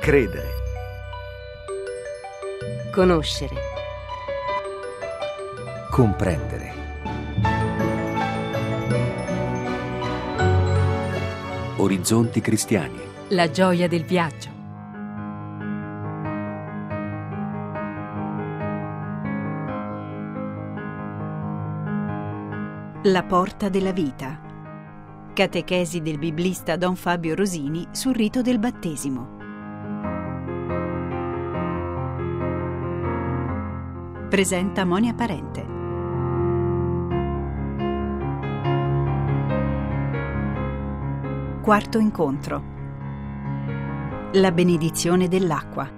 Credere. Conoscere. Comprendere. Orizzonti cristiani. La gioia del viaggio. La porta della vita. Catechesi del biblista Don Fabio Rosini sul rito del battesimo. Presenta Monia Parente. Quarto incontro. La benedizione dell'acqua.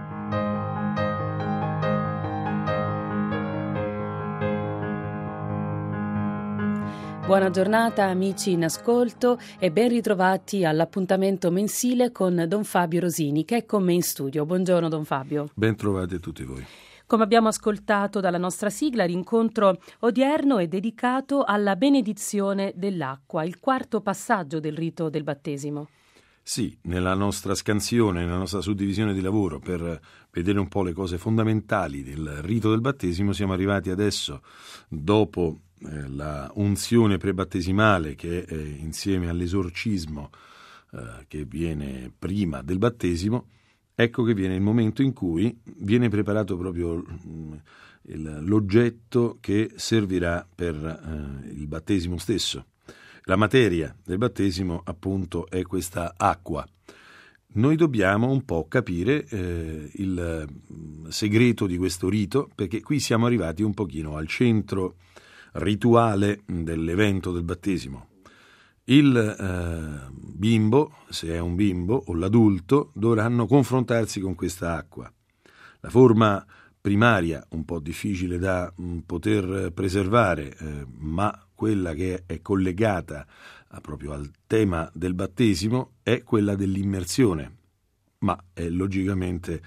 Buona giornata amici in ascolto e ben ritrovati all'appuntamento mensile con Don Fabio Rosini, che è con me in studio. Buongiorno Don Fabio. Ben trovati a tutti voi. Come abbiamo ascoltato dalla nostra sigla, l'incontro odierno è dedicato alla benedizione dell'acqua, il quarto passaggio del rito del battesimo. Sì, nella nostra scansione, nella nostra suddivisione di lavoro per vedere un po' le cose fondamentali del rito del battesimo, siamo arrivati adesso, dopo la unzione prebattesimale che è insieme all'esorcismo che viene prima del battesimo. Ecco che viene il momento in cui viene preparato proprio l'oggetto che servirà per il battesimo stesso. La materia del battesimo, appunto, è questa acqua. Noi dobbiamo un po' capire il segreto di questo rito, perché qui siamo arrivati un pochino al centro rituale dell'evento del battesimo. Il bimbo, se è un bimbo, o l'adulto, dovranno confrontarsi con questa acqua. La forma primaria, un po' difficile da poter preservare, ma quella che è collegata proprio al tema del battesimo, è quella dell'immersione, ma è logicamente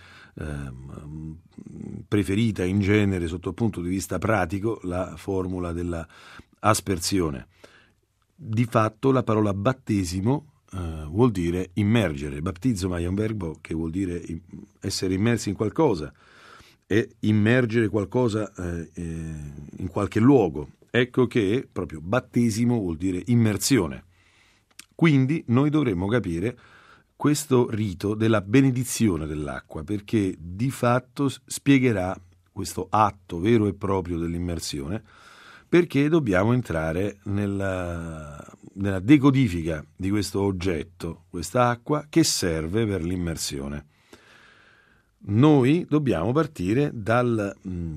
preferita in genere sotto il punto di vista pratico la formula della aspersione. Di fatto la parola battesimo vuol dire immergere. Battizzo è un verbo che vuol dire essere immersi in qualcosa e immergere qualcosa in qualche luogo. Ecco che proprio battesimo vuol dire immersione. Quindi noi dovremmo capire questo rito della benedizione dell'acqua, perché di fatto spiegherà questo atto vero e proprio dell'immersione, perché dobbiamo entrare nella decodifica di questo oggetto, questa acqua che serve per l'immersione. Noi dobbiamo partire dal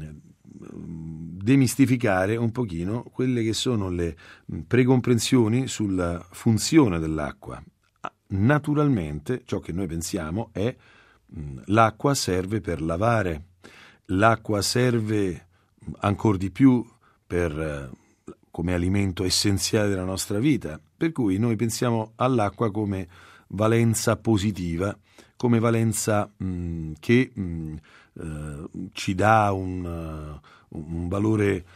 demistificare un pochino quelle che sono le precomprensioni sulla funzione dell'acqua. Naturalmente ciò che noi pensiamo è l'acqua serve per lavare, l'acqua serve ancor di più come alimento essenziale della nostra vita, per cui noi pensiamo all'acqua come valenza positiva, come valenza che ci dà un valore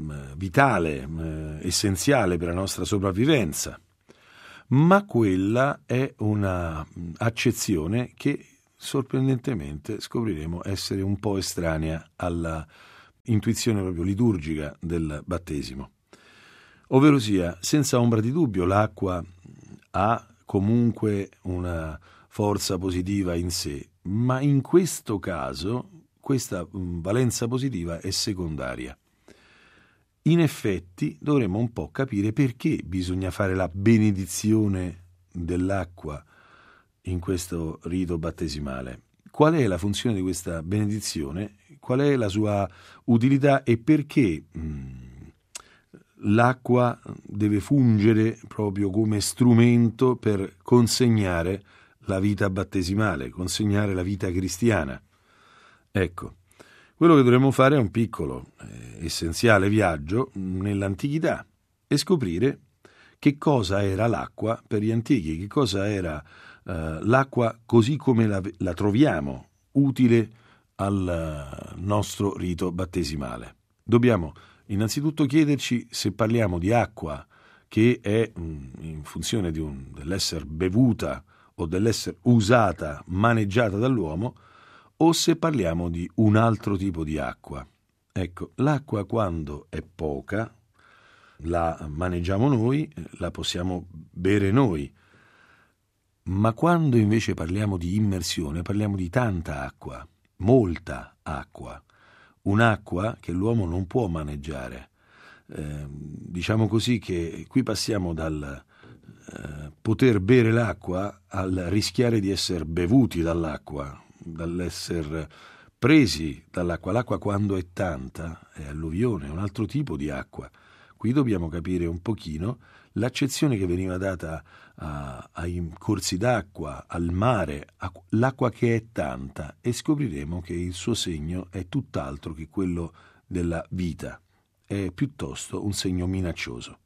vitale, essenziale per la nostra sopravvivenza. Ma quella è una accezione che sorprendentemente scopriremo essere un po' estranea alla intuizione proprio liturgica del battesimo. Ovverosia, senza ombra di dubbio, l'acqua ha comunque una forza positiva in sé, ma in questo caso questa valenza positiva è secondaria. In effetti dovremmo un po' capire perché bisogna fare la benedizione dell'acqua in questo rito battesimale. Qual è la funzione di questa benedizione? Qual è la sua utilità e perché l'acqua deve fungere proprio come strumento per consegnare la vita battesimale, consegnare la vita cristiana? Ecco, quello che dovremmo fare è un piccolo, essenziale viaggio nell'antichità e scoprire che cosa era l'acqua per gli antichi, che cosa era l'acqua così come la troviamo, utile al nostro rito battesimale. Dobbiamo innanzitutto chiederci se parliamo di acqua che è in funzione dell'essere bevuta o dell'essere usata, maneggiata dall'uomo, o se parliamo di un altro tipo di acqua. Ecco, l'acqua quando è poca la maneggiamo noi, la possiamo bere noi, ma quando invece parliamo di immersione parliamo di tanta acqua, molta acqua, un'acqua che l'uomo non può maneggiare. Diciamo così che qui passiamo dal poter bere l'acqua al rischiare di essere bevuti dall'acqua, dall'essere presi dall'acqua. L'acqua quando è tanta è alluvione, è un altro tipo di acqua. Qui dobbiamo capire un pochino l'accezione che veniva data ai corsi d'acqua, al mare, l'acqua che è tanta, e scopriremo che il suo segno è tutt'altro che quello della vita, è piuttosto un segno minaccioso.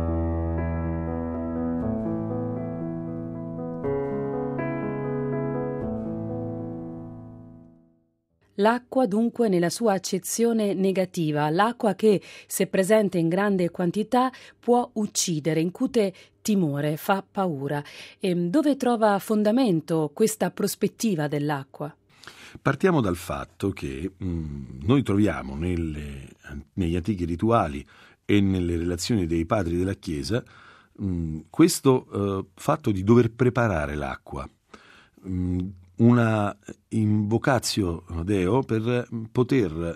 L'acqua dunque nella sua accezione negativa, l'acqua che, se presente in grande quantità, può uccidere, incute timore, fa paura. Dove trova fondamento questa prospettiva dell'acqua? Partiamo dal fatto che noi troviamo negli antichi rituali e nelle relazioni dei padri della Chiesa questo fatto di dover preparare l'acqua, una invocatio Deo per poter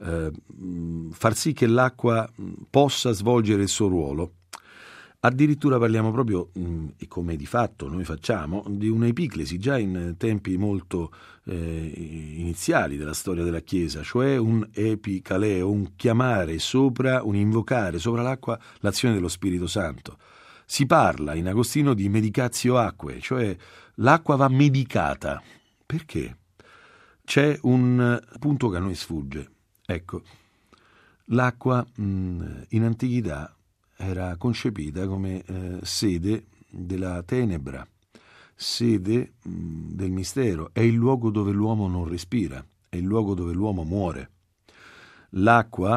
far sì che l'acqua possa svolgere il suo ruolo. Addirittura parliamo proprio, e come di fatto noi facciamo, di un'epiclesi già in tempi molto iniziali della storia della Chiesa, cioè un epicaleo, un chiamare sopra, un invocare sopra l'acqua l'azione dello Spirito Santo. Si parla in Agostino di medicatio aquae, cioè l'acqua va medicata. Perché? C'è un punto che a noi sfugge. Ecco, l'acqua in antichità era concepita come sede della tenebra, sede del mistero, è il luogo dove l'uomo non respira, è il luogo dove l'uomo muore. L'acqua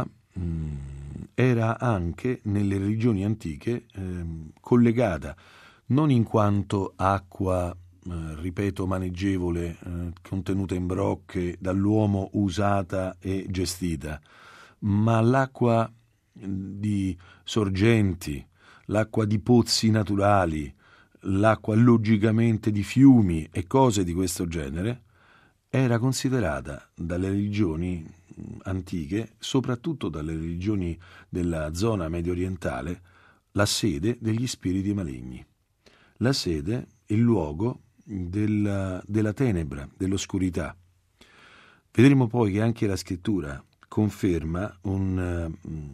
era anche nelle religioni antiche collegata non in quanto acqua, ripeto, maneggevole, contenuta in brocche, dall'uomo usata e gestita, ma l'acqua di sorgenti, l'acqua di pozzi naturali, l'acqua logicamente di fiumi e cose di questo genere, era considerata dalle religioni antiche, soprattutto dalle religioni della zona medio orientale, la sede degli spiriti maligni, la sede, il luogo della tenebra, dell'oscurità. Vedremo poi che anche la scrittura conferma una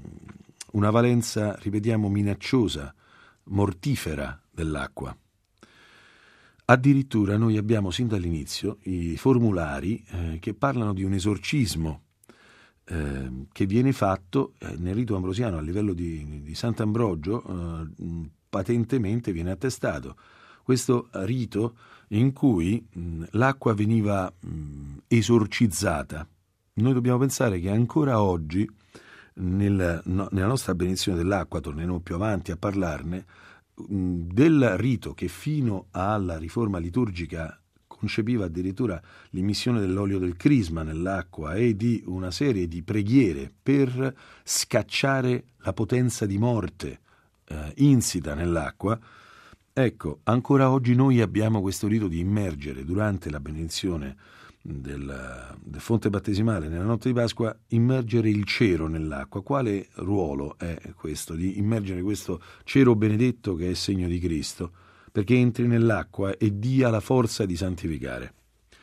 valenza, ripetiamo, minacciosa, mortifera dell'acqua. Addirittura noi abbiamo sin dall'inizio i formulari che parlano di un esorcismo che viene fatto nel rito ambrosiano a livello di Sant'Ambrogio, patentemente viene attestato questo rito in cui l'acqua veniva esorcizzata. Noi dobbiamo pensare che ancora oggi nella nostra benedizione dell'acqua, torneremo più avanti a parlarne, del rito che fino alla riforma liturgica concepiva addirittura l'immissione dell'olio del crisma nell'acqua e di una serie di preghiere per scacciare la potenza di morte insita nell'acqua. Ecco, ancora oggi noi abbiamo questo rito di immergere durante la benedizione del fonte battesimale nella notte di Pasqua, immergere il cero nell'acqua. Quale ruolo è questo di immergere questo cero benedetto che è segno di Cristo? Perché entri nell'acqua e dia la forza di santificare.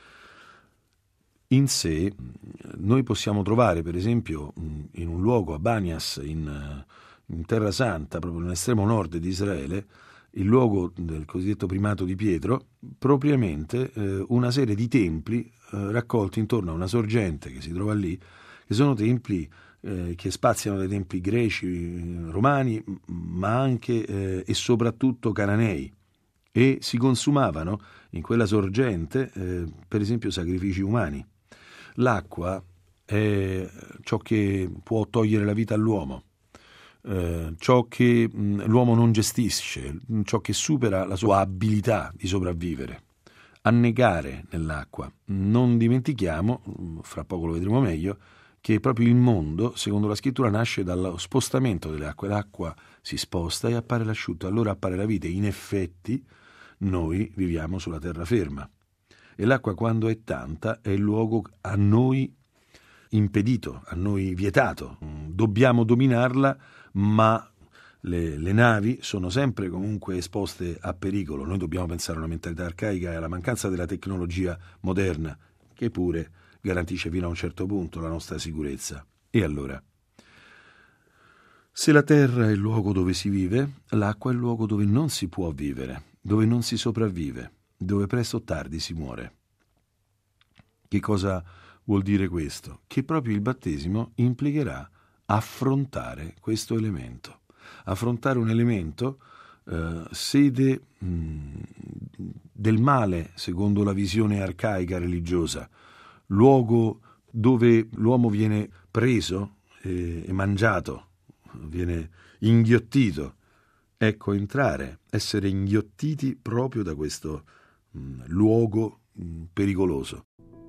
In sé noi possiamo trovare, per esempio, in un luogo, a Banias, in Terra Santa, proprio nell'estremo nord di Israele, il luogo del cosiddetto primato di Pietro, propriamente una serie di templi raccolti intorno a una sorgente che si trova lì, che sono templi che spaziano dai templi greci, romani, ma anche e soprattutto cananei, e si consumavano in quella sorgente per esempio sacrifici umani. L'acqua è ciò che può togliere la vita all'uomo, ciò che l'uomo non gestisce, ciò che supera la sua abilità di sopravvivere. annegare nell'acqua. Non dimentichiamo, fra poco lo vedremo meglio, che proprio il mondo, secondo la scrittura, nasce dallo spostamento delle acque. L'acqua si sposta e appare l'asciutto, allora appare la vita. In effetti noi viviamo sulla terraferma e l'acqua, quando è tanta, è il luogo a noi impedito, a noi vietato. Dobbiamo dominarla, ma le navi sono sempre comunque esposte a pericolo. Noi dobbiamo pensare a una mentalità arcaica e alla mancanza della tecnologia moderna, che pure garantisce fino a un certo punto la nostra sicurezza. E allora, se la terra è il luogo dove si vive, l'acqua è il luogo dove non si può vivere, dove non si sopravvive, dove presto o tardi si muore. Che cosa vuol dire questo? Che proprio il battesimo implicherà affrontare questo elemento. Affrontare un elemento sede del male, secondo la visione arcaica religiosa, luogo dove l'uomo viene preso e mangiato, viene inghiottito. Ecco, essere inghiottiti proprio da questo luogo pericoloso.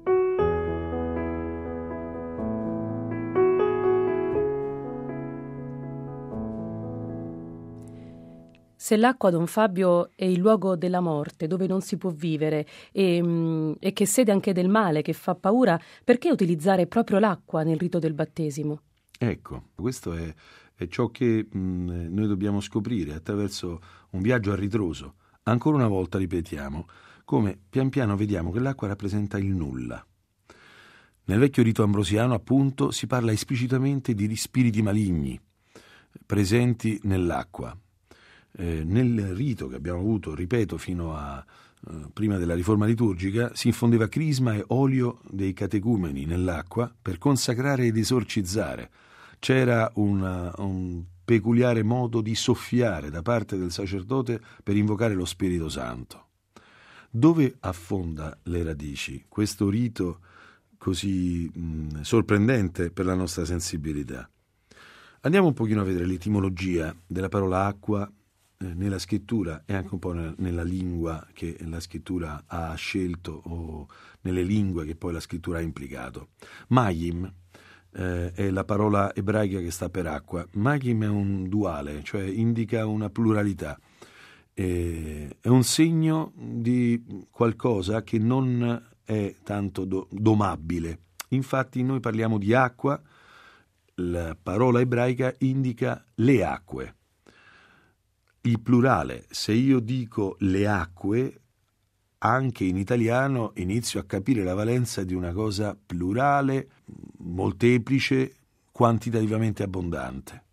Se l'acqua, Don Fabio, è il luogo della morte, dove non si può vivere e che sede anche del male, che fa paura, perché utilizzare proprio l'acqua nel rito del battesimo? Ecco, questo è ciò che noi dobbiamo scoprire attraverso un viaggio a ritroso. Ancora una volta ripetiamo, come pian piano vediamo che l'acqua rappresenta il nulla. Nel vecchio rito ambrosiano, appunto, si parla esplicitamente di spiriti maligni presenti nell'acqua. Nel rito che abbiamo avuto, ripeto, fino a prima della riforma liturgica, si infondeva crisma e olio dei catecumeni nell'acqua per consacrare ed esorcizzare. C'era un peculiare modo di soffiare da parte del sacerdote per invocare lo Spirito Santo. Dove affonda le radici questo rito così sorprendente per la nostra sensibilità? Andiamo un pochino a vedere l'etimologia della parola acqua nella scrittura e anche un po' nella lingua che la scrittura ha scelto o nelle lingue che poi la scrittura ha implicato. Mayim è la parola ebraica che sta per acqua. Mayim è un duale, cioè indica una pluralità. È un segno di qualcosa che non è tanto domabile. Infatti noi parliamo di acqua, la parola ebraica indica le acque. Il plurale, se io dico le acque, anche in italiano inizio a capire la valenza di una cosa plurale, molteplice, quantitativamente abbondante.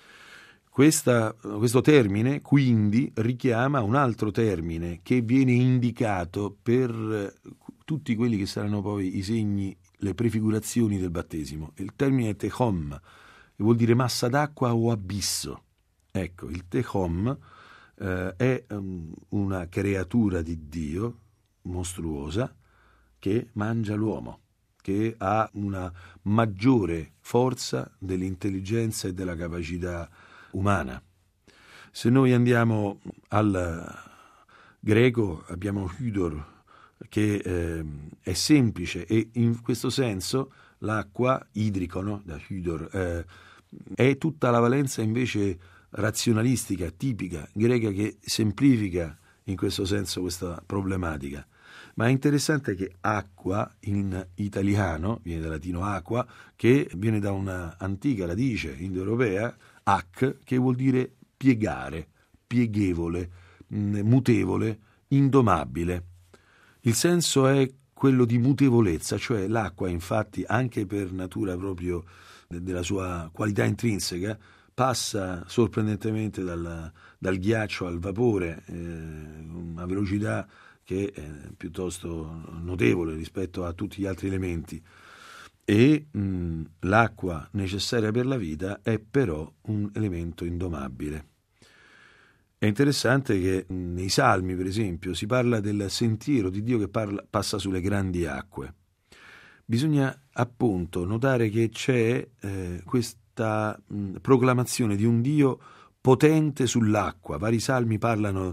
Questo termine, quindi, richiama un altro termine che viene indicato per tutti quelli che saranno poi i segni, le prefigurazioni del battesimo. Il termine è tehom, che vuol dire massa d'acqua o abisso. Ecco, il tehom è una creatura di Dio mostruosa che mangia l'uomo, che ha una maggiore forza dell'intelligenza e della capacità umana. Se noi andiamo al greco abbiamo hydor, che è semplice, e in questo senso l'acqua, idrico, no? Da hydor, è tutta la valenza invece razionalistica, tipica, greca, che semplifica in questo senso questa problematica. Ma è interessante che acqua in italiano viene dal latino aqua, che viene da una antica radice indoeuropea, ac, che vuol dire piegare, pieghevole, mutevole, indomabile. Il senso è quello di mutevolezza, cioè l'acqua, infatti, anche per natura proprio della sua qualità intrinseca, passa sorprendentemente dal ghiaccio al vapore, una velocità che è piuttosto notevole rispetto a tutti gli altri elementi. E l'acqua necessaria per la vita è però un elemento indomabile. È interessante che nei Salmi, per esempio, si parla del sentiero di Dio che passa sulle grandi acque. Bisogna appunto notare che c'è questa proclamazione di un Dio potente sull'acqua. Vari salmi parlano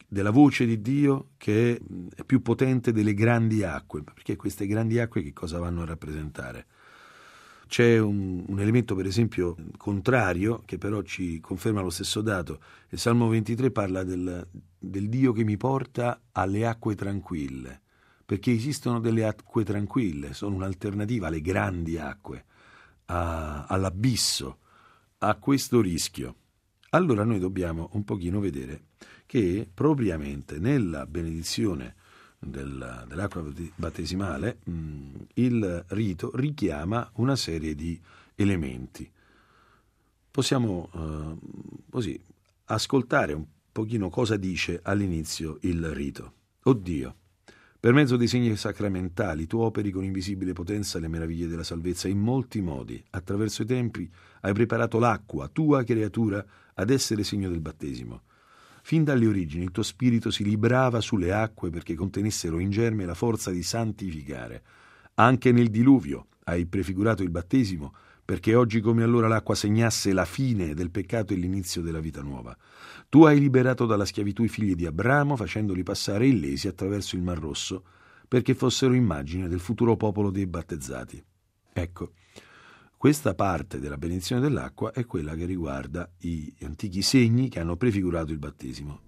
della voce di Dio che è più potente delle grandi acque, perché queste grandi acque che cosa vanno a rappresentare? C'è un elemento, per esempio, contrario, che però ci conferma lo stesso dato. Il Salmo 23 parla del Dio che mi porta alle acque tranquille, perché esistono delle acque tranquille, sono un'alternativa alle grandi acque, all'abisso, a questo rischio. Allora noi dobbiamo un pochino vedere che propriamente nella benedizione dell'acqua battesimale il rito richiama una serie di elementi. Possiamo così ascoltare un pochino cosa dice all'inizio il rito. O Dio, per mezzo dei segni sacramentali tu operi con invisibile potenza le meraviglie della salvezza in molti modi. Attraverso i tempi hai preparato l'acqua, tua creatura, ad essere segno del battesimo. Fin dalle origini il tuo spirito si librava sulle acque perché contenessero in germe la forza di santificare. Anche nel diluvio hai prefigurato il battesimo perché oggi come allora l'acqua segnasse la fine del peccato e l'inizio della vita nuova. Tu hai liberato dalla schiavitù i figli di Abramo facendoli passare illesi attraverso il Mar Rosso perché fossero immagine del futuro popolo dei battezzati. Ecco, questa parte della benedizione dell'acqua è quella che riguarda gli antichi segni che hanno prefigurato il battesimo.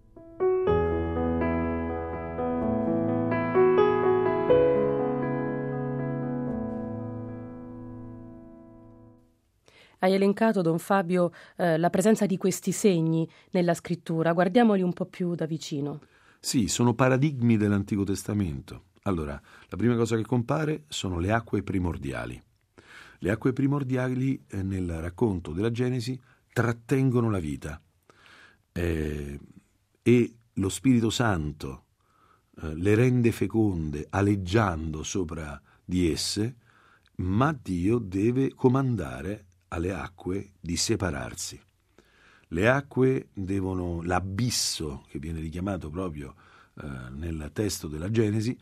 Hai elencato, Don Fabio, la presenza di questi segni nella scrittura. Guardiamoli un po' più da vicino. Sì, sono paradigmi dell'Antico Testamento. Allora, la prima cosa che compare sono le acque primordiali. Le acque primordiali nel racconto della Genesi trattengono la vita e lo Spirito Santo le rende feconde aleggiando sopra di esse, ma Dio deve comandare alle acque di separarsi. Le acque l'abisso che viene richiamato proprio nel testo della Genesi,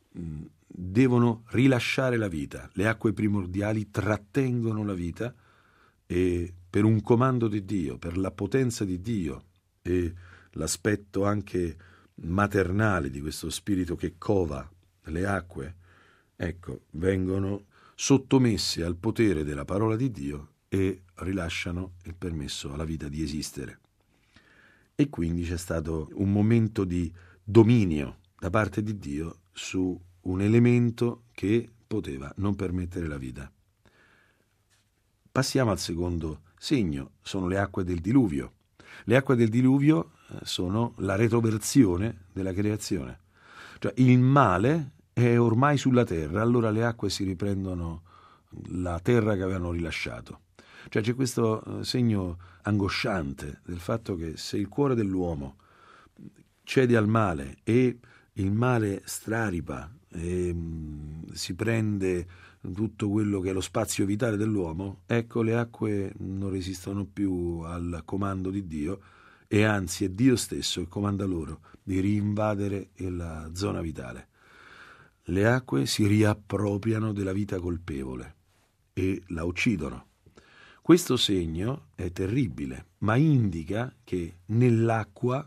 devono rilasciare la vita. Le acque primordiali trattengono la vita e per un comando di Dio, per la potenza di Dio e l'aspetto anche maternale di questo spirito che cova le acque, ecco, vengono sottomesse al potere della parola di Dio e rilasciano il permesso alla vita di esistere. E quindi c'è stato un momento di dominio da parte di Dio su un elemento che poteva non permettere la vita. Passiamo al secondo segno, sono le acque del diluvio. Le acque del diluvio sono la retroversione della creazione. Cioè il male è ormai sulla terra, allora le acque si riprendono la terra che avevano rilasciato. Cioè c'è questo segno angosciante del fatto che se il cuore dell'uomo cede al male e il male straripa e si prende tutto quello che è lo spazio vitale dell'uomo, ecco le acque non resistono più al comando di Dio e anzi è Dio stesso che comanda loro di rinvadere la zona vitale. Le acque si riappropriano della vita colpevole e la uccidono. Questo segno è terribile, ma indica che nell'acqua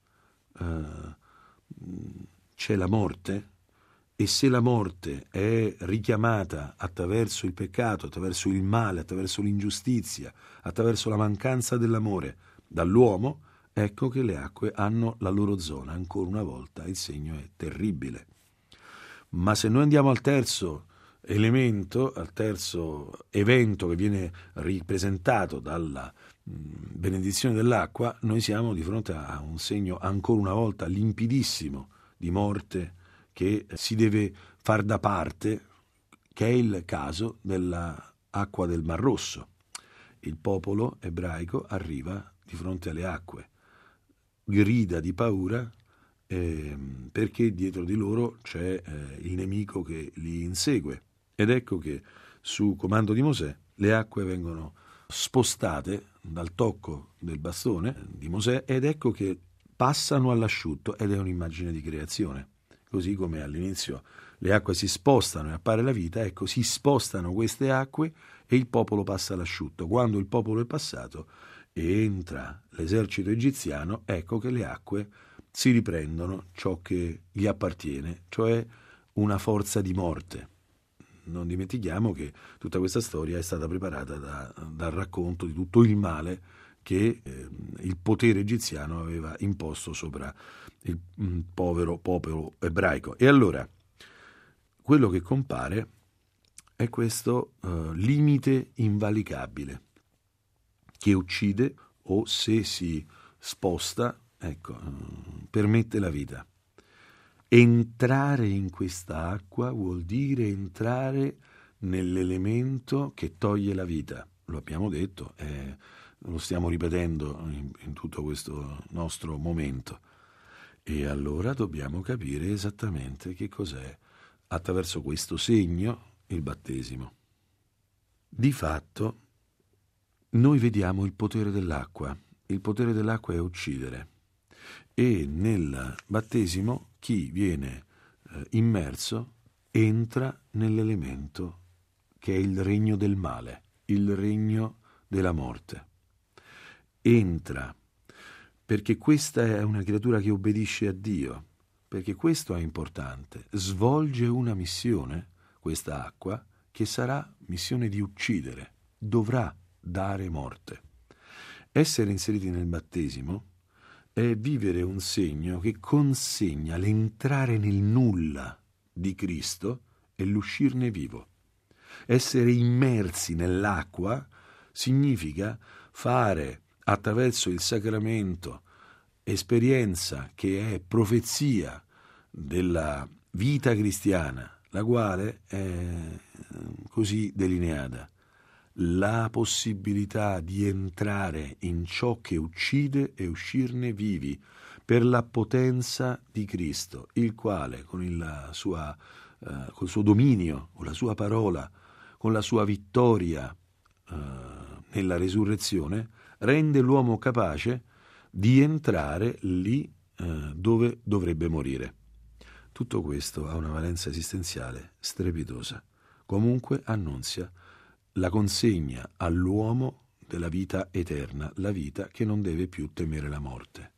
c'è la morte e se la morte è richiamata attraverso il peccato, attraverso il male, attraverso l'ingiustizia, attraverso la mancanza dell'amore dall'uomo, ecco che le acque hanno la loro zona. Ancora una volta il segno è terribile. Ma se noi andiamo al terzo elemento, al terzo evento che viene ripresentato dalla benedizione dell'acqua, noi siamo di fronte a un segno ancora una volta limpidissimo di morte che si deve far da parte, che è il caso dell'acqua del Mar Rosso. Il popolo ebraico arriva di fronte alle acque, grida di paura perché dietro di loro c'è il nemico che li insegue. Ed ecco che su comando di Mosè le acque vengono spostate dal tocco del bastone di Mosè ed ecco che passano all'asciutto ed è un'immagine di creazione. Così come all'inizio le acque si spostano e appare la vita, ecco si spostano queste acque e il popolo passa all'asciutto. Quando il popolo è passato e entra l'esercito egiziano, ecco che le acque si riprendono ciò che gli appartiene, cioè una forza di morte. Non dimentichiamo che tutta questa storia è stata preparata dal racconto di tutto il male che il potere egiziano aveva imposto sopra il povero popolo ebraico. E allora quello che compare è questo limite invalicabile che uccide o, se si sposta, permette la vita. Entrare in questa acqua vuol dire entrare nell'elemento che toglie la vita. Lo abbiamo detto, lo stiamo ripetendo in tutto questo nostro momento. E allora dobbiamo capire esattamente che cos'è, attraverso questo segno, il battesimo. Di fatto, noi vediamo il potere dell'acqua. Il potere dell'acqua è uccidere. E nel battesimo chi viene immerso entra nell'elemento che è il regno del male, il regno della morte. Entra perché questa è una creatura che obbedisce a Dio, perché questo è importante. Svolge una missione, questa acqua, che sarà missione di uccidere, dovrà dare morte. Essere inseriti nel battesimo è vivere un segno che consegna l'entrare nel nulla di Cristo e l'uscirne vivo. Essere immersi nell'acqua significa fare attraverso il sacramento esperienza che è profezia della vita cristiana, la quale è così delineata: la possibilità di entrare in ciò che uccide e uscirne vivi per la potenza di Cristo, il quale col suo dominio, con la sua parola, con la sua vittoria nella resurrezione, rende l'uomo capace di entrare lì dove dovrebbe morire. Tutto questo ha una valenza esistenziale strepitosa. Comunque annunzia la consegna all'uomo della vita eterna, la vita che non deve più temere la morte.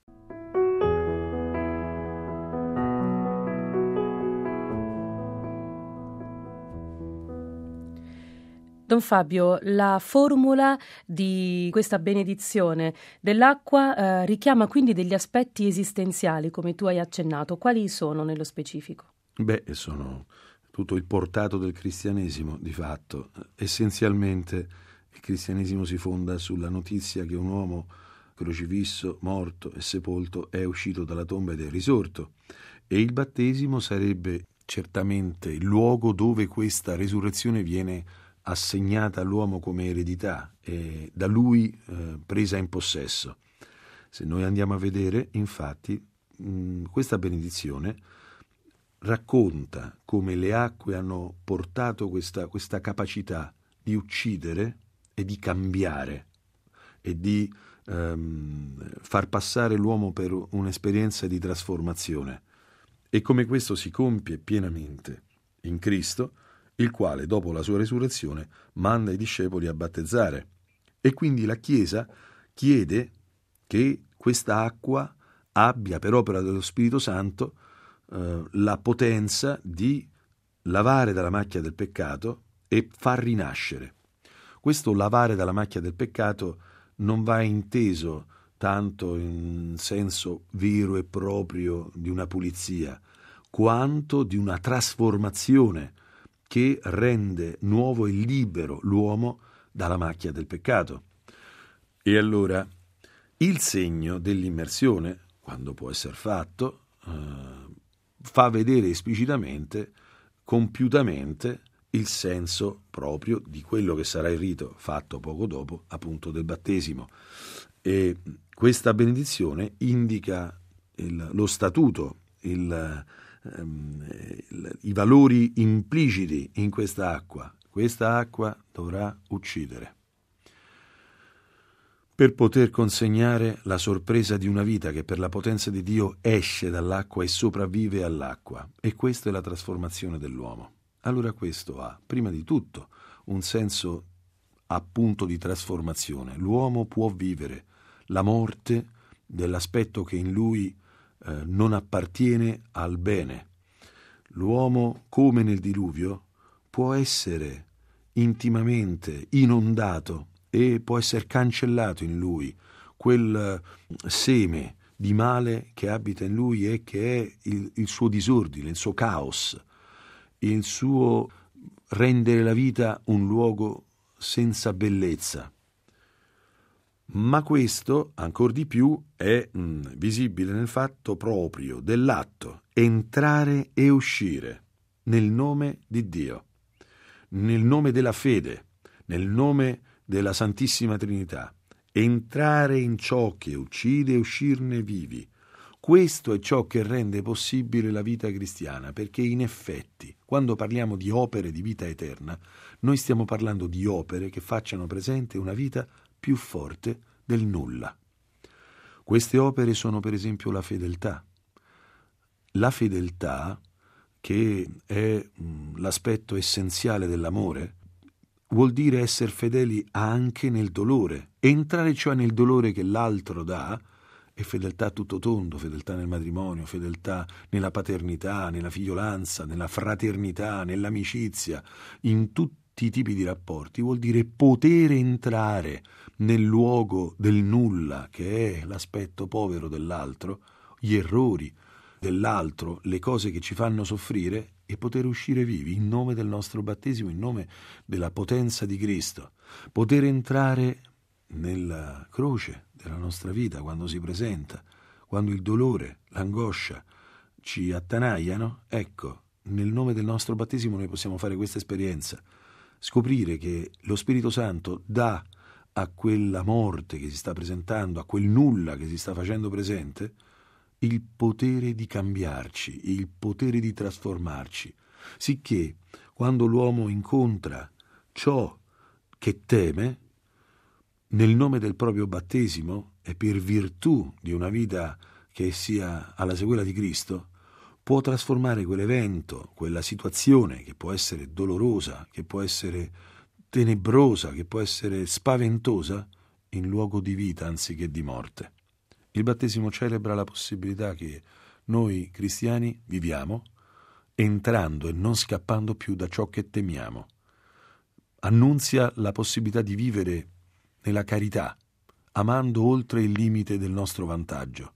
Don Fabio, la formula di questa benedizione dell'acqua richiama quindi degli aspetti esistenziali, come tu hai accennato. Quali sono nello specifico? Sono tutto il portato del cristianesimo, di fatto. Essenzialmente il cristianesimo si fonda sulla notizia che un uomo crocifisso, morto e sepolto è uscito dalla tomba ed è risorto, e il battesimo sarebbe certamente il luogo dove questa resurrezione viene assegnata all'uomo come eredità e da lui presa in possesso. Se noi andiamo a vedere, infatti, questa benedizione racconta come le acque hanno portato questa capacità di uccidere e di cambiare e di far passare l'uomo per un'esperienza di trasformazione, e come questo si compie pienamente in Cristo, il quale dopo la sua resurrezione manda i discepoli a battezzare, e quindi la Chiesa chiede che questa acqua abbia, per opera dello Spirito Santo, la potenza di lavare dalla macchia del peccato e far rinascere. Questo lavare dalla macchia del peccato non va inteso tanto in senso vero e proprio di una pulizia, quanto di una trasformazione che rende nuovo e libero l'uomo dalla macchia del peccato. E allora il segno dell'immersione, quando può essere fatto, fa vedere esplicitamente, compiutamente, il senso proprio di quello che sarà il rito fatto poco dopo, appunto, del battesimo. E questa benedizione indica lo statuto, i valori impliciti in questa acqua. Questa acqua dovrà uccidere per poter consegnare la sorpresa di una vita che per la potenza di Dio esce dall'acqua e sopravvive all'acqua. E questa è la trasformazione dell'uomo. Allora questo ha, prima di tutto, un senso appunto di trasformazione. L'uomo può vivere la morte dell'aspetto che in lui non appartiene al bene. L'uomo, come nel diluvio, può essere intimamente inondato e può essere cancellato in lui quel seme di male che abita in lui e che è il suo disordine, il suo caos, il suo rendere la vita un luogo senza bellezza. Ma questo, ancor di più, è visibile nel fatto proprio dell'atto entrare e uscire nel nome di Dio, nel nome della fede, nel nome della Santissima Trinità. Entrare in ciò che uccide e uscirne vivi. Questo è ciò che rende possibile la vita cristiana, perché in effetti, quando parliamo di opere di vita eterna, noi stiamo parlando di opere che facciano presente una vita più forte del nulla. Queste opere sono per esempio la fedeltà. La fedeltà, che è l'aspetto essenziale dell'amore, vuol dire essere fedeli anche nel dolore. Entrare cioè nel dolore che l'altro dà è fedeltà a tutto tondo, fedeltà nel matrimonio, fedeltà nella paternità, nella figliolanza, nella fraternità, nell'amicizia, in tutti i tipi di rapporti. Vuol dire poter entrare nel luogo del nulla, che è l'aspetto povero dell'altro, gli errori dell'altro, le cose che ci fanno soffrire, e poter uscire vivi in nome del nostro battesimo, in nome della potenza di Cristo. Poter entrare nella croce della nostra vita quando si presenta, quando il dolore, l'angoscia ci attanagliano. Ecco, nel nome del nostro battesimo noi possiamo fare questa esperienza, scoprire che lo Spirito Santo dà a quella morte che si sta presentando, a quel nulla che si sta facendo presente, il potere di cambiarci, il potere di trasformarci, sicché quando l'uomo incontra ciò che teme, nel nome del proprio battesimo e per virtù di una vita che sia alla sequela di Cristo, può trasformare quell'evento, quella situazione che può essere dolorosa, che può essere tenebrosa, che può essere spaventosa, in luogo di vita anziché di morte. Il battesimo celebra la possibilità che noi cristiani viviamo entrando e non scappando più da ciò che temiamo. Annunzia la possibilità di vivere nella carità, amando oltre il limite del nostro vantaggio.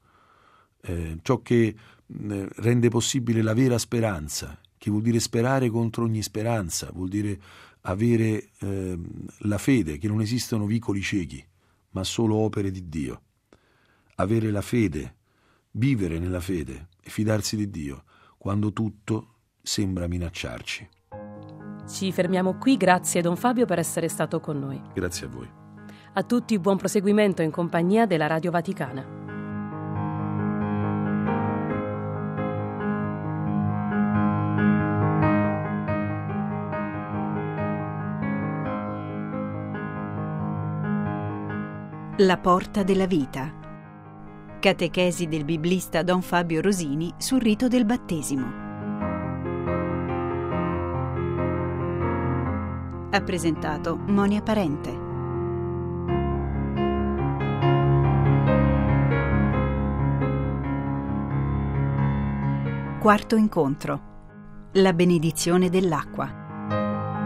Ciò che rende possibile la vera speranza, che vuol dire sperare contro ogni speranza, vuol dire avere la fede, che non esistono vicoli ciechi, ma solo opere di Dio. Avere la fede, vivere nella fede e fidarsi di Dio quando tutto sembra minacciarci. Ci fermiamo qui, grazie Don Fabio per essere stato con noi. Grazie a voi. A tutti buon proseguimento in compagnia della Radio Vaticana. La porta della vita. Catechesi del biblista Don Fabio Rosini sul rito del battesimo. Ha presentato Monia Parente. Quarto incontro. La benedizione dell'acqua.